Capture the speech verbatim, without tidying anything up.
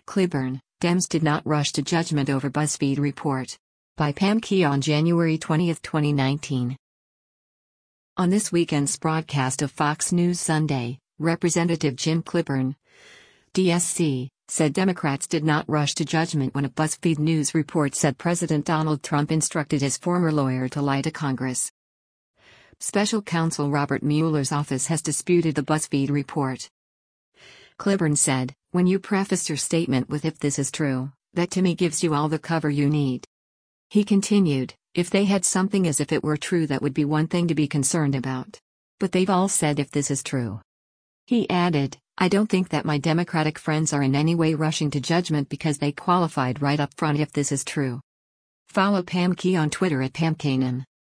Clyburn, Dems did not rush to judgment over BuzzFeed report. By Pam Key on January twentieth, twenty nineteen. On this weekend's broadcast of Fox News Sunday, Representative Jim Clyburn, D S C, said Democrats did not rush to judgment when a BuzzFeed News report said President Donald Trump instructed his former lawyer to lie to Congress. Special counsel Robert Mueller's office has disputed the BuzzFeed report. Clyburn said, "When you prefaced your statement with 'if this is true,' that to me gives you all the cover you need." He continued, "If they had something as if it were true, that would be one thing to be concerned about. But they've all said 'if this is true.'" He added, "I don't think that my Democratic friends are in any way rushing to judgment because they qualified right up front 'if this is true.'" Follow Pam Key on Twitter at Pam Kanan.